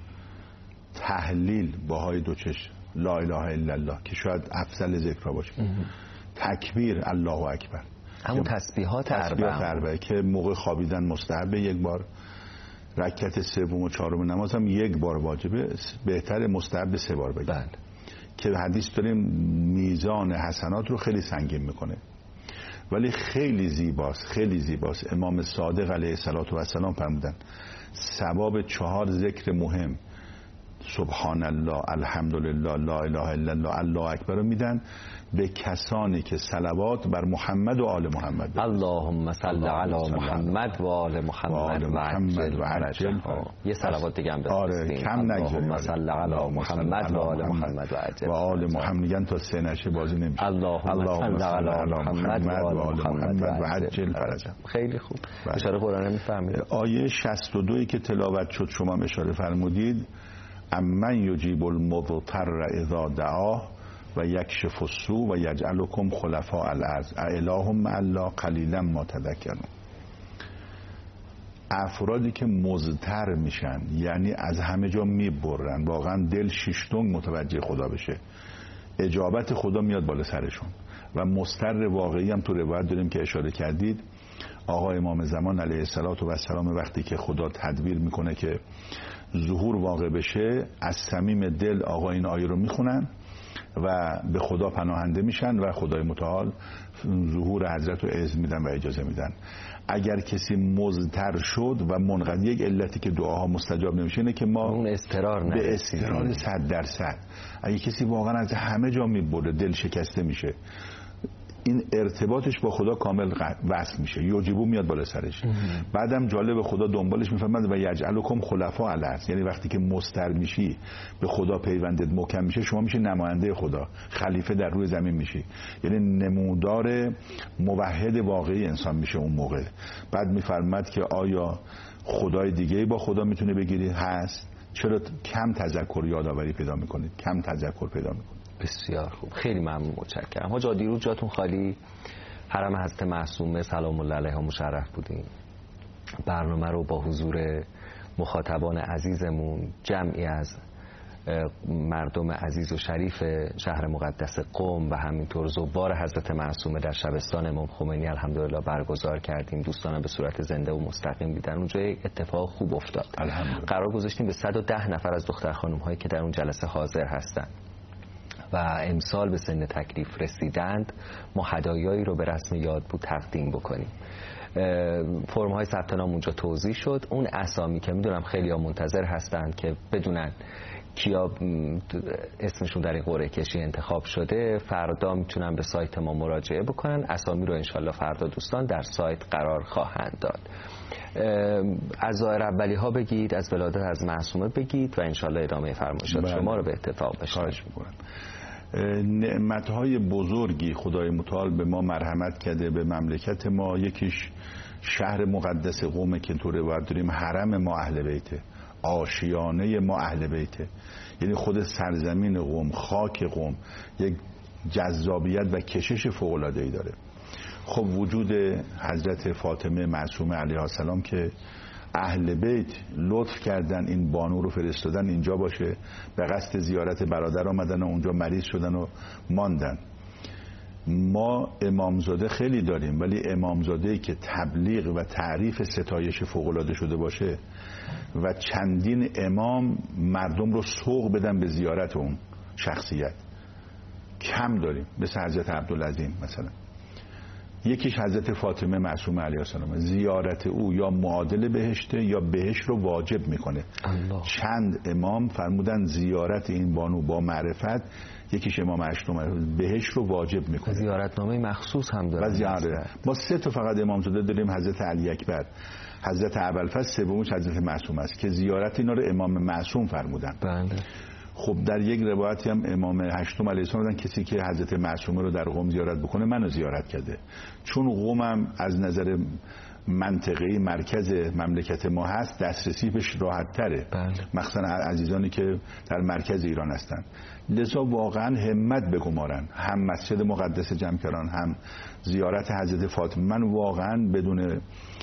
تهلیل باهای دو چشم لا اله الا الله که شاید افضل ذکرها باشه، تکبیر الله اکبر، همون تسبیحات اربعه که موقع خوابیدن مستحب یک بار، رکعت سوم و چهارم نماز هم یک بار واجبه، بهتر مستحب سه بار بگیم. بله. که حدیث داریم میزان حسنات رو خیلی سنگین میکنه. ولی خیلی زیباست، خیلی زیباست. امام صادق علیه السلام فرمودن ثواب چهار ذکر مهم سبحان الله، الحمدلله، لا اله الا الله، الله اکبر رو میدن به کسانی که صلوات بر محمد و آل محمد. اللهم صل علی محمد و آل محمد و عجل. یه صلوات دیگه هم بفرستیم. آره کم نگذاریم. اللهم صل علی محمد و آل محمد و عجل. و آل محمد میگن تا سه نشه بازی نمیشه. اللهم صل علی محمد و آل محمد و عجل فرجهم. خیلی خوب. اشاره قرآنی میفهمید. آیه شصت و دو که تلاوت شد شما اشاره فرمودید، امن یجیب المضطر اذا دعاه و یکشف السوء و یجعلکم خلفاء الارض اإله مع الله قلیلا ما تذکرون. افرادی که مضطر میشن یعنی از همه جا میبرن، واقعا دل شیشتونگ متوجه خدا بشه، اجابت خدا میاد بالا سرشون. و مضطر واقعی هم تو روایت داریم که اشاره کردید، آقا امام زمان علیه السلام وقتی که خدا تدبیر میکنه که ظهور واقع بشه، از صمیم دل آقا این آیه رو میخونن و به خدا پناهنده میشن و خدای متعال ظهور حضرت رو اذن میدن و اجازه میدن. اگر کسی مضطر شد و منقطع، یک علتی که دعاها مستجاب نمیشه اینه که ما اون استقرار به استقرار صد درصد. اگه کسی واقعا از همه جا میبره، دل شکسته میشه، این ارتباطش با خدا کامل وصل میشه، یوجبو میاد بالا سرش. بعدم جالب خدا دنبالش میفهمد و یجعلکم خلفاء الارض، یعنی وقتی که مستر میشی به خدا پیوندت محکم میشه، شما میشه نماینده خدا، خلیفه در روی زمین میشی، یعنی نمودار موحد واقعی انسان میشه اون موقع. بعد میفرماد که آیا خدای دیگه با خدا میتونه بگیری؟ هست. چرا کم تذکر یادآوری پیدا میکنید، کم تذکر پیدا میکنید؟ بسیار خوب، خیلی ممنون، متشکرم. حاج دیروز جاتون خالی حرم حضرت معصومه سلام الله علیها مشرف بودیم. برنامه رو با حضور مخاطبان عزیزمون، جمعی از مردم عزیز و شریف شهر مقدس قم و همینطور زوار حضرت معصومه در شبستان امام خمینی الحمدلله برگزار کردیم. دوستانم به صورت زنده و مستقیم دیدن. اونجا اتفاق خوب افتاد. قرار گذاشتیم به صد و ده نفر از دختر خانم هایی که در اون جلسه حاضر هستند و امسال به سن تکلیف رسیدند ما هدایایی رو به رسم یاد بود تقدیم بکنیم. فرم های ثبت نام اونجا توضیح شد. اون اسامی که میدونم خیلی ها منتظر هستند که بدونن کیا اسمشون در این قرعه کشی انتخاب شده، فردا میتونن به سایت ما مراجعه بکنن. اسامی رو انشالله فردا دوستان در سایت قرار خواهند داد. از ظاهر اولی ها بگید، از ولادت از معصومه بگید و انشالله ادامه فرمایشات شما رو به اتفاق بشنویم. نعمتهای بزرگی خدای متعال به ما مرحمت کرده، به مملکت ما. یکیش شهر مقدس قم که تو روایت داریم حرم ما اهل بیته، آشیانه ما اهل بیته، یعنی خود سرزمین قم، خاک قم یک جذابیت و کشش فوق‌العاده‌ای داره. خب وجود حضرت فاطمه معصومه علیها السلام که اهل بیت لطف کردن این بانو رو فرستادن اینجا باشه، به قصد زیارت برادر آمدن و اونجا مریض شدن و ماندن. ما امامزاده خیلی داریم، ولی امامزاده‌ای که تبلیغ و تعریف ستایش فوق‌العاده شده باشه و چندین امام مردم رو سوق بدن به زیارت اون شخصیت کم داریم. مثل حضرت عبدالعظیم مثلا. یکیش حضرت فاطمه معصومه علیها السلام، زیارت او یا معادل بهشته یا بهشت رو واجب میکنه. الله. چند امام فرمودن زیارت این بانو با معرفت، یکیش امام هشتم، بهشت رو واجب میکنه. زیارتنامه مخصوص هم داره. زیارت ما سه تا فقط امامزاده داریم، حضرت علی اکبر، حضرت ابوالفضل، سومش حضرت معصوم است که زیارت اینا رو امام معصوم فرمودن. بله. خب در یک روایتی هم امام هشتم علیه السلام دادن کسی که حضرت معصومه رو در قم زیارت بکنه منو زیارت کرده. چون قم هم از نظر منطقه‌ای مرکز مملکت ما هست، دسترسی بهش راحت تره، مخصوصا عزیزانی که در مرکز ایران هستن. لذا واقعا همت بگمارن، هم مسجد مقدس جمکران هم زیارت حضرت فاطمه. من واقعا بدون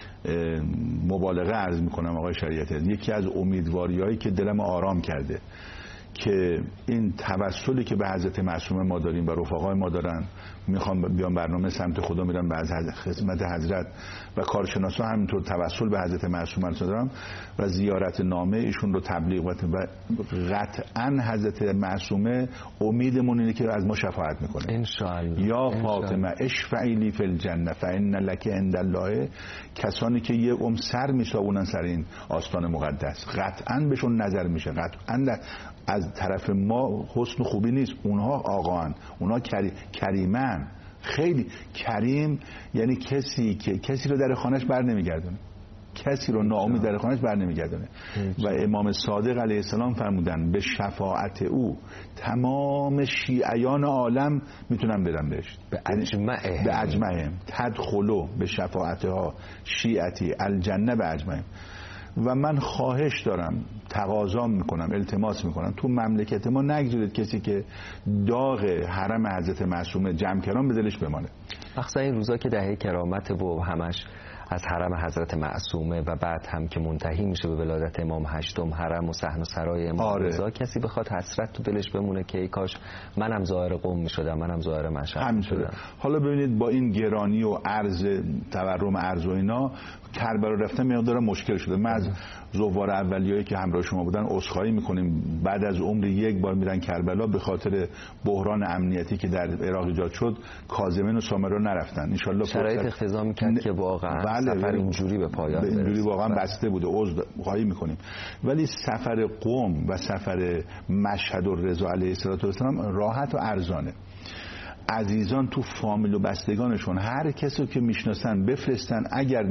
مبالغه عرض میکنم آقای شریعتی، یکی از امیدواریایی که دلم آرام کرده که این توسلی که به حضرت معصومه ما داریم و رفقای ما دارن، میخوام بیان برنامه سمت خدا میرن به خدمت حضرت و کارشناسا همینطور توسل به حضرت معصومه دارن و زیارت نامه ایشون رو تبلیغ و قطعا حضرت معصومه امیدمون اینه که از ما شفاعت میکنه ان شاء الله. یا فاطمه اشفعی لی فی الجنه فان لک عند الله، کسانی که یک عمر سر میسابونن سر این آستان مقدس قطعا بهشون نظر میشه، قطعا از طرف ما حسن و خوبی نیست، اونها آقان، اونها کری... کریمن، خیلی کریم، یعنی کسی که کسی رو در خانهش بر نمیگردونه، کسی رو ناامید در خانهش بر نمیگردونه. و امام صادق علیه السلام فرمودن به شفاعت او تمام شیعیان عالم میتونن برن بهش، به اجمعهم به اجمعهم تدخلوا به شفاعتها شیعتی الجنه به اجمعهم. و من خواهش دارم، تقاضا میکنم، التماس میکنم تو مملکت ما نگذارید کسی که داغ حرم حضرت معصومه جمکران به دلش بمانه. مخصوصا این روزا که دهه کرامت و همش از حرم حضرت معصومه و بعد هم که منتهی میشه به ولادت امام هشتم، حرم و صحن و سرای امام رضا، آره. کسی بخواد حسرت تو دلش بمونه که ای کاش منم زائر قم میشدم، منم زائر مشهد میشدم. حالا ببینید با این گرانی و ارز تورم ارز و اینا کربلا رفتن مقدار مشکل شده. من از زوار اولیایی که همراه شما بودن عذرخواهی میکنیم، بعد از عمر یک بار میرن کربلا به خاطر بحران امنیتی که در عراق ایجاد شد کاظمین و سامرا نرفتن. ان شاء الله شرایط اقتضا میکرد که واقعا بله سفر اینجوری به پایان برسه، اینجوری واقعا بسته بوده، عذرخواهی میکنیم. ولی سفر قم و سفر مشهد و رضا علیه السلام راحت و ارزانه. عزیزان تو فامیل و بستگانشون هر کسی که میشناسن بفرستن، اگر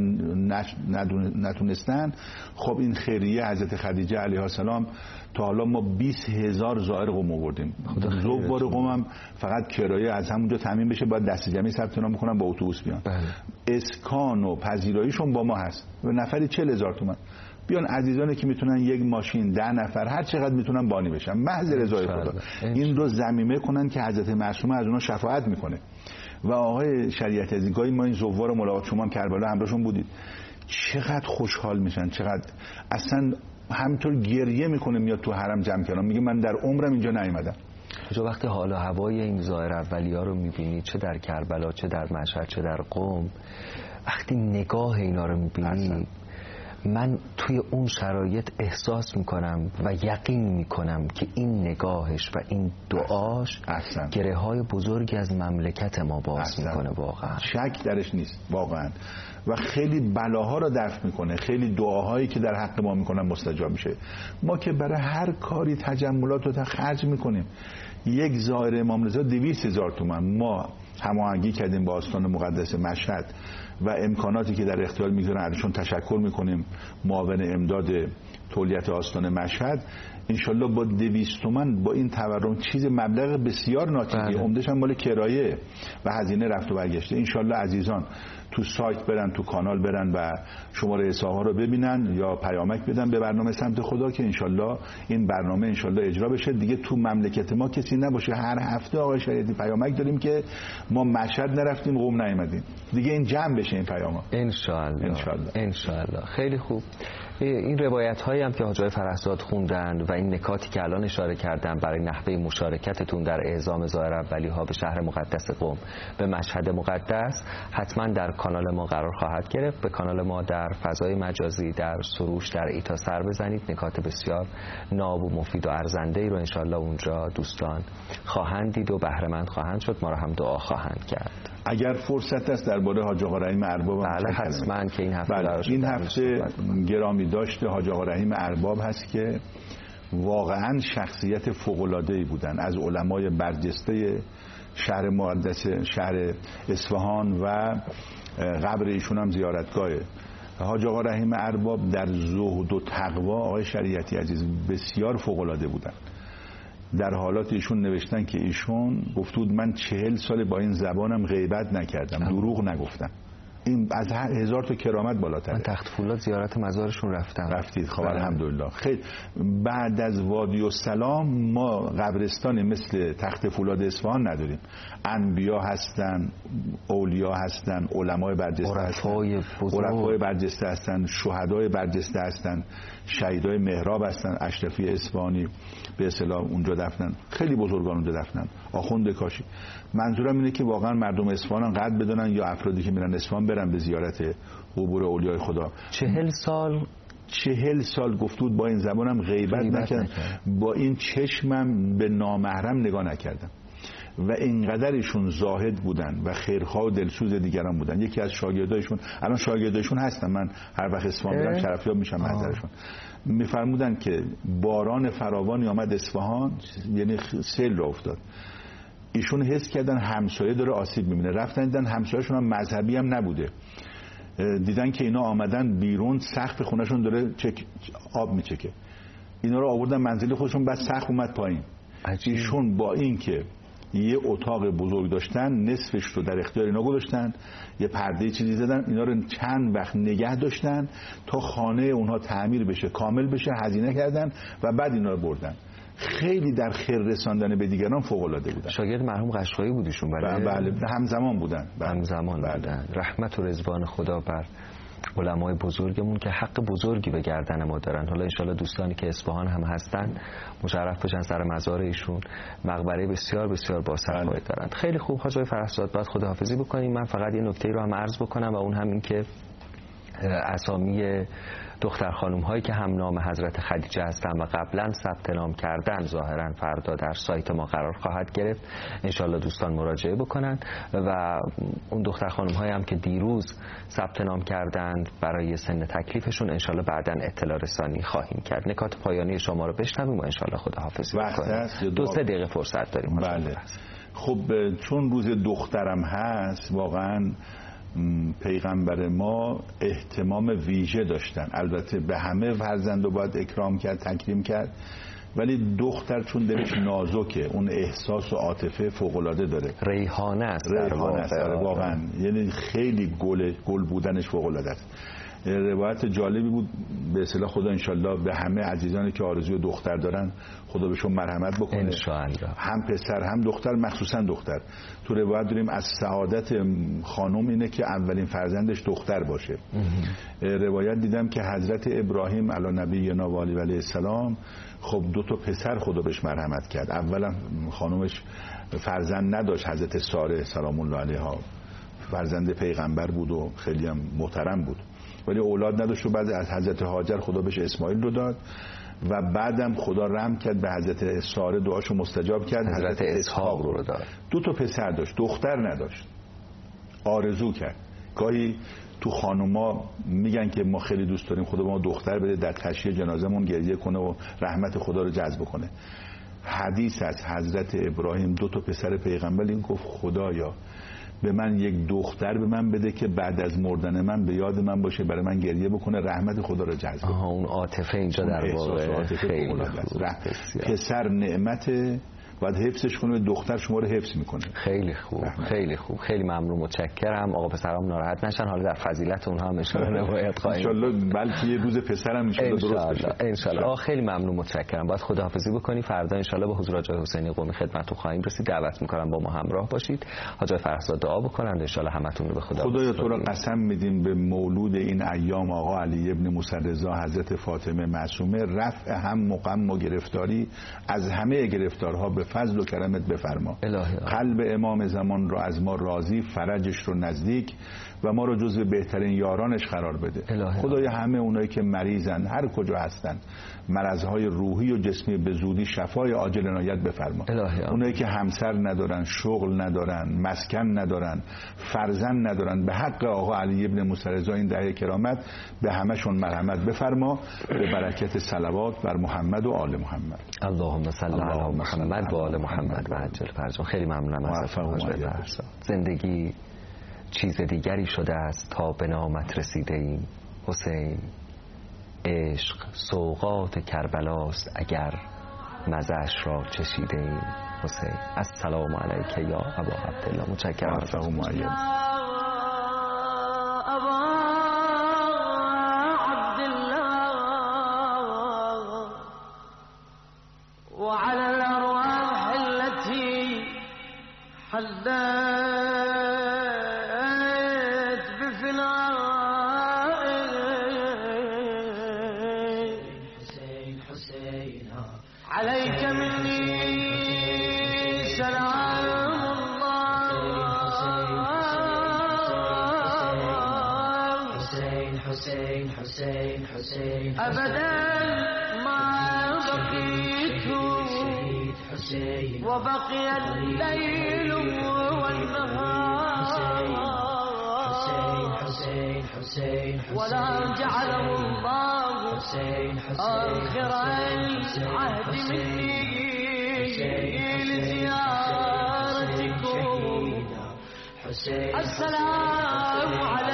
نتونستن خب این خیریه حضرت خدیجه علیها السلام تا حالا ما بیست هزار زائر قم آوردیم. زوار قم هم فقط کرایه از همونجا تامین بشه، باید دست جمعی ثبت نام کنن با اتوبوس بیان. بله. اسکان و پذیراییشون با ما هست و نفری چهل هزار تومان. بیان عزیزانی که میتونن یک ماشین ده نفر هر چقدر میتونن بانی بشن محض رضای خدا، این رو ضمیمه کنن که حضرت معصومه از اونها شفاعت میکنه. و آقای شریعت عزیز گاهی ما این زوار ملاقات شما هم کربلا همراهشون بودید، چقدر خوشحال میشن، چقدر اصلا همینطور گریه میکنه میاد تو حرم جمع کردن، میگه من در عمرم اینجا نیومدم. جو وقتی حال و هوای این زائر اولیا رو میبینی، چه در کربلا چه در مشهد چه در قم، وقتی نگاه اینا رو میبینی من توی اون شرایط احساس میکنم و یقین میکنم که این نگاهش و این دعاش گره های بزرگی از مملکت ما باز احسن. میکنه واقعا، شک درش نیست واقعا. و خیلی بلاها رو دفع میکنه، خیلی دعاهایی که در حق ما میکنن مستجاب میشه. ما که برای هر کاری تجملات رو خرج میکنیم. یک زائر امام رضا دویست هزار تومان ما هماهنگی کردیم با آستان مقدس مشهد و امکاناتی که در اختیار میگذارن ازشون تشکر میکنیم. معاون امداد تولیت آستان مشهد انشالله با دویست تومن با این تورم چیز مبلغ بسیار ناچیزی، عمدش هم مال کرایه و هزینه رفت و برگشته. انشالله عزیزان تو سایت برن، تو کانال برن و شماره حساب ها رو ببینن یا پیامک بدن به برنامه سمت خدا که انشالله این برنامه انشالله اجرا بشه. دیگه تو مملکت ما کسی نباشه هر هفته آقای شریعتی پیامک داریم که ما مشهد نرفتیم قم نیومدیم، دیگه این جمع بشه این پیاما انشالله. انشالله انشالله. خیلی خوب. این روایت هایی هم که حاجی فرهزاد خوندن و این نکاتی که الان اشاره کردن برای نحوه مشارکتتون در اعزام زائر اولی ها به شهر مقدس قم، به مشهد مقدس، حتما در کانال ما قرار خواهد گرفت. به کانال ما در فضای مجازی، در سروش، در ایتا سر بزنید، نکات بسیار ناب و مفید و ارزنده ای رو انشالله اونجا دوستان خواهند دید و بهره مند خواهند شد. ما رو هم دعا خواهند کرد. اگر فرصت است درباره حاج آقا رحیم ارباب بله حتما که این هفته بله. این هفته گرامی داشته حاج آقا رحیم ارباب هست که واقعا شخصیت فوق‌العاده‌ای بودن، از علمای برجسته شهر مقدس شهر اصفهان و قبر ایشون هم زیارتگاهه. حاج آقا رحیم ارباب در زهد و تقوا آقای شریعتی عزیز بسیار فوق‌العاده بودن. در حالات ایشون نوشتن که ایشون گفت بود من چهل سال با این زبانم غیبت نکردم، دروغ نگفتم. این از هزار تا کرامت بالاتره. من تخت فولاد زیارت مزارشون رفتم. رفتید؟ خب الحمدلله. خیلی بعد از وادی السلام ما قبرستانی مثل تخت فولاد اصفهان نداریم. انبیا هستن، اولیا هستن، علمای برجسته هستن، عرفای برجسته هستن، شهدای برجسته هستن، شهیدای محراب هستن، اشرفی اصفهانی به اصطلاح اونجا دفنن، خیلی بزرگان اونجا دفنن، آخوند کاشی. منظورم اینه که واقعا مردم اصفهان قدر بدونن یا افرادی که میرن اصفهان برن به زیارت قبور اولیای خدا. چهل سال چهل سال گفتود با این زبانم غیبت نکردم، با این چشمم به نامحرم نگاه نکردم. و اینقدرشون زاهد بودن و خیرخواه و دلسوز دیگران بودن. یکی از شاگردایشون، الان شاگردایشون هستن، من هر وقت اصفهان میرم شرفیاب میشم محضرشون، میفرمودن که باران فراوانی آمد اصفهان، یعنی سیل را افتاد. ایشون حس کردن همسایه داره آسیب میبینه، رفتن دیدن همسایه‌شون هم مذهبی هم نبوده، دیدن که اینا آمدن بیرون سقف خونه‌شون داره چک آب میچکه، اینا رو آوردن منزل خودشون، بعد سقف اومد پایین. ایشون با این که یه اتاق بزرگ داشتن نصفش رو در اختیار اینا گذاشتن، یه پرده چیزی زدن، اینا رو چند وقت نگه داشتن تا خانه اونها تعمیر بشه، کامل بشه، هزینه کردن و بعد اینا رو بردن. خیلی در خیر رساندن به دیگران فوق العاده بودن. شاگرد مرحوم قشقایی بودیشون؟ بله بله همزمان بودن. بله. همزمان بله. بودن. رحمت و رضوان خدا بر علمای بزرگمون که حق بزرگی به گردن ما دارن. حالا انشالله دوستانی که اصفهان هم هستن مشرف بشن سر مزار ایشون، مقبره بسیار بسیار باصفایی دارن. خیلی خوب حاج فرهزاد، باید خداحافظی بکنیم. من فقط یه نکته رو هم عرض بکنم و اون هم این که اسامی دختر خانم هایی که هم نام حضرت خدیجه هستن و قبلا ثبت نام کردن ظاهرا فردا در سایت ما قرار خواهد گرفت. انشالله دوستان مراجعه بکنن و اون دختر خانم هایی هم که دیروز ثبت نام کردند برای سن تکلیفشون انشالله بعداً اطلاع رسانی خواهیم کرد. نکات پایانی شما رو بشنویم و انشالله خداحافظی بکنیم. دو سه دقیقه فرصت داریم. بله. خب چون روز دخترم هست واقعا پیغمبر ما اهتمام ویژه داشتن. البته به همه فرزند رو باید اکرام کرد، تکریم کرد، ولی دختر چون دلش نازکه، اون احساس و عاطفه فوق‌العاده داره. ریحانه است، ریحانه است واقعا، یعنی خیلی گل گل بودنش فوق‌العاده است. روایت جالبی بود، به اصطلاح خدا انشالله به همه عزیزانی که آرزوی دختر دارن خدا بهشون مرحمت بکنه انشالله، هم پسر هم دختر، مخصوصا دختر. تو روایت داریم از سعادت خانم اینه که اولین فرزندش دختر باشه. روایت دیدم که حضرت ابراهیم علی نبینا و علیه السلام خب دو تا پسر خدا بهش مرحمت کرد. اولا خانومش فرزند نداشت، حضرت ساره سلام الله علیها فرزند پیغمبر بود و خیلی هم محترم بود، ولی اولاد نداشت و بعد از حضرت هاجر خدا بهش اسماعیل رو داد و بعدم خدا رحم کرد به حضرت ساره، دعاشو مستجاب کرد، حضرت, حضرت اسحاق رو داد. دو تا پسر داشت، دختر نداشت. آرزو کرد. گاهی تو خانوما میگن که ما خیلی دوست داریم خدا ما دختر بده، در تشییع جنازمون گریه کنه و رحمت خدا رو جذب کنه. حدیث از حضرت ابراهیم دو تا پسر پیغمبر این گفت خدایا به من یک دختر به من بده که بعد از مردن من به یاد من باشه، برای من گریه بکنه، رحمت خدا رو جذب کنه. اون عاطفه اینجا در واقع خیلی پسر نعمته، باید حفظش کنه، دختر شما رو حفظ میکنه. خیلی خوب رحمت. خیلی خوب، خیلی ممنون، متشکرم. آقا پسرام ناراحت نشن، حالا در فضیلت اونها هم ان شاء الله روایت خواهیم ان شاء الله، بلکه یه روز پسرم ان شاء الله درست بشه ان شاء الله. آقا خیلی ممنون، متشکرم. باید خداحافظی بکنی، فردا ان شاء الله به حضور حاج حسینی قمی خدمتتون خواهیم رسید. دعوت میکنم با ما همراه باشید. حاج فرزاد دعا بکنند ان شاء الله همتون رو به خدا. خدایا تو رو قسم میدیم به مولود این ایام آقا علی ابن موسی رضا حضرت فاطمه معصومه رفع هم مقام و گرفتاری از همه گرفتارها به فضل و کرمت بفرما. الهی قلب امام زمان رو از ما راضی، فرجش رو نزدیک و ما رو جزو بهترین یارانش قرار بده. خدای همه اونایی که مریضن هر کجا هستن، مرضهای روحی و جسمی به زودی شفای عاجل عنایت بفرما. اونایی که همسر ندارن، شغل ندارن، مسکن ندارن، فرزند ندارن، به حق آقا علی ابن موسی رضا این دعای کرامت به همشون مرحمت بفرما، به برکت صلوات بر محمد و آل محمد. اللهم صل علی محمد و آل محمد و عجل فرجا. خیلی ممنونم از فرزاد. زندگی چیز دیگری شده است تا به نامت رسیده ایم حسین. عشق سوغات کربلاست اگر مزه‌اش را چشیده ایم حسین. السلام علیک یا ابا عبدالله. متشکرم. وعلى الأرواح التي حدثت عليك مني سلام الله. حسين حسين حسين حسين أبدا ما بقيت وبقي الليل والنهار حسين حسين ولا جعله الله آخر العهد مني لزيارتكم. السلام على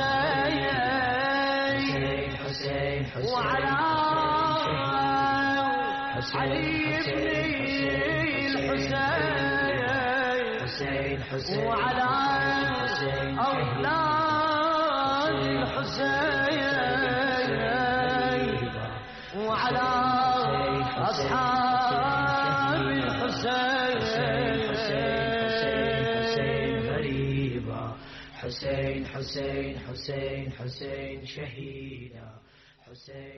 الحسين وعلى علي بن الحسين وعلى أولاد الحسين وعلى أصحاب الحسين. حسين حسين حسين حسين شهيدا. حسين